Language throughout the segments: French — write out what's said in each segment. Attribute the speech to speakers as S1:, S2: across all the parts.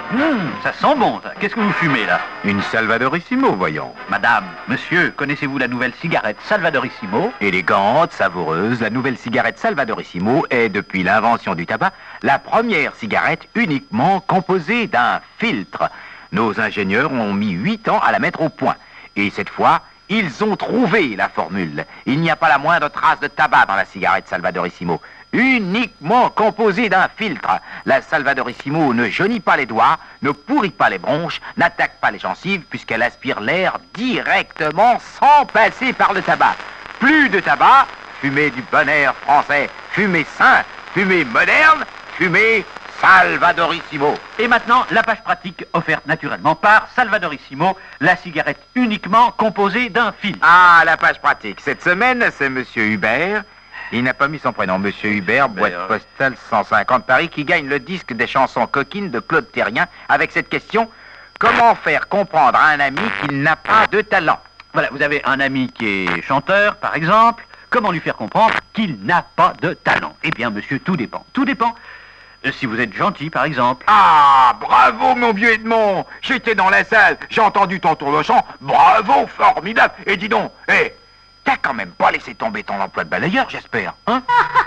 S1: Ça sent bon, ça. Qu'est-ce que vous fumez, là?
S2: Une Salvadorissimo, voyons.
S1: Madame, monsieur, connaissez-vous la nouvelle cigarette Salvadorissimo?
S2: Élégante, savoureuse, la nouvelle cigarette Salvadorissimo est, depuis l'invention du tabac, la première cigarette uniquement composée d'un filtre. Nos ingénieurs ont mis 8 ans à la mettre au point. Et cette fois, ils ont trouvé la formule. Il n'y a pas la moindre trace de tabac dans la cigarette Salvadorissimo. Uniquement composée d'un filtre. La Salvadorissimo ne jaunit pas les doigts, ne pourrit pas les bronches, n'attaque pas les gencives, puisqu'elle aspire l'air directement sans passer par le tabac. Plus de tabac, fumée du bon air français, fumée sain, fumée moderne, fumée Salvadorissimo.
S1: Et maintenant, la page pratique offerte naturellement par Salvadorissimo, la cigarette uniquement composée d'un filtre.
S2: Ah, la page pratique. Cette semaine, c'est Monsieur Hubert. Il n'a pas mis son prénom. Monsieur Hubert, boîte postale 150 Paris, qui gagne le disque des chansons coquines de Claude Terrien avec cette question: comment faire comprendre à un ami qu'il n'a pas de talent?
S1: Voilà, vous avez un ami qui est chanteur, par exemple. Comment lui faire comprendre qu'il n'a pas de talent? Eh bien, monsieur, tout dépend. Tout dépend. Si vous êtes gentil, par exemple.
S2: Ah, bravo, mon vieux Edmond. J'étais dans la salle, j'ai entendu ton tour de chant. Bravo, formidable. Et dis donc, t'as quand même pas laissé tomber ton emploi de balayeur, j'espère, hein?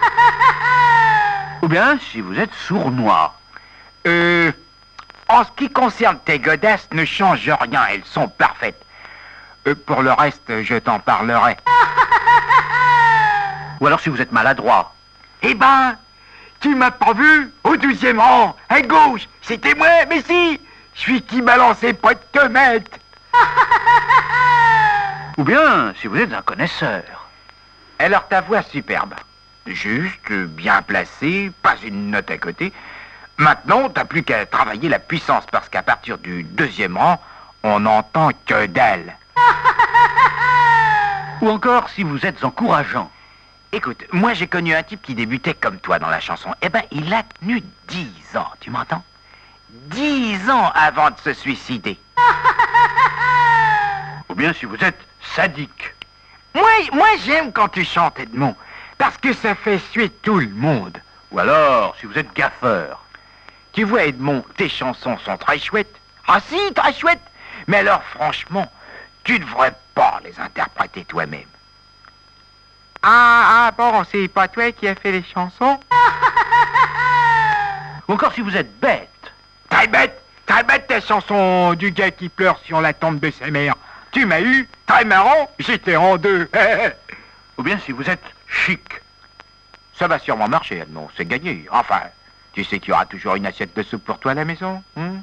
S1: Ou bien, si vous êtes sournois.
S2: En ce qui concerne tes godasses, ne change rien, elles sont parfaites. Pour le reste, je t'en parlerai.
S1: Ou alors si vous êtes maladroit.
S2: Eh ben, tu m'as pas vu au 12e rang, à gauche, c'était moi, mais si, je suis qui balançait pas de comète.
S1: Ou bien, si vous êtes un connaisseur.
S2: Alors ta voix superbe, juste, bien placée, pas une note à côté. Maintenant, t'as plus qu'à travailler la puissance, parce qu'à partir du 2e rang, on n'entend que dalle.
S1: Ou encore si vous êtes encourageant.
S2: Écoute, moi j'ai connu un type qui débutait comme toi dans la chanson. Eh ben, il a tenu 10 ans, tu m'entends? 10 ans avant de se suicider.
S1: Ou bien si vous êtes sadique.
S2: Moi j'aime quand tu chantes, Edmond, parce que ça fait suer tout le monde.
S1: Ou alors si vous êtes gaffeur.
S2: Tu vois, Edmond, tes chansons sont très chouettes. Ah si, très chouettes. Mais alors franchement, tu devrais pas les interpréter toi-même. Ah bon, c'est pas toi qui as fait les chansons?
S1: Ou encore si vous êtes bête.
S2: Très bête ta chanson du gars qui pleure sur la tombe de sa mère. Tu m'as eu, très marrant, j'étais en deux.
S1: Ou bien si vous êtes chic.
S2: Ça va sûrement marcher, Edmond, c'est gagné. Enfin, tu sais qu'il y aura toujours une assiette de soupe pour toi à la maison, hein?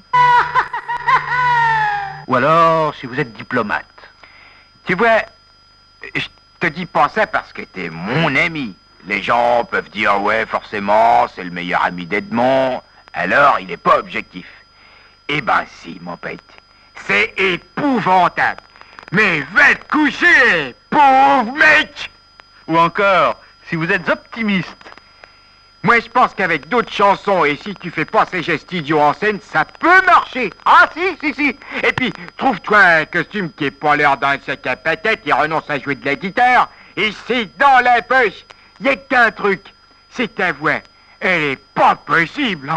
S1: Ou alors si vous êtes diplomate.
S2: Tu vois, je te dis pas ça parce que t'es mon ami. Les gens peuvent dire, ouais, forcément, c'est le meilleur ami d'Edmond. Alors, il est pas objectif. Eh ben si, mon pote. C'est épouvantable. Mais va te coucher, pauvre mec!
S1: Ou encore, si vous êtes optimiste.
S2: Moi, je pense qu'avec d'autres chansons, et si tu fais pas ces gestes idiots en scène, ça peut marcher. Ah, si. Et puis, trouve-toi un costume qui est pas l'air d'un sac à patates et renonce à jouer de la guitare. Et c'est dans la poche. Y a qu'un truc. C'est ta voix. Elle est pas possible.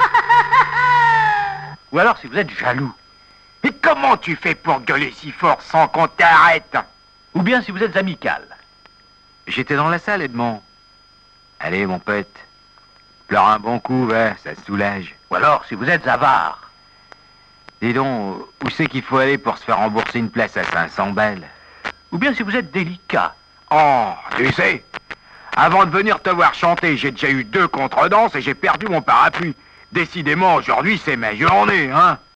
S1: Ou alors si vous êtes jaloux.
S2: Et comment tu fais pour gueuler si fort sans qu'on t'arrête?
S1: Ou bien si vous êtes amical.
S2: J'étais dans la salle, Edmond. Allez, mon pote. Pleure un bon coup, va, ça soulage.
S1: Ou alors si vous êtes avare.
S2: Dis donc, où c'est qu'il faut aller pour se faire rembourser une place à 500 balles?
S1: Ou bien si vous êtes délicat.
S2: Oh, tu sais, avant de venir te voir chanter, j'ai déjà eu 2 contredanses et j'ai perdu mon parapluie. Décidément, aujourd'hui, c'est ma journée, hein?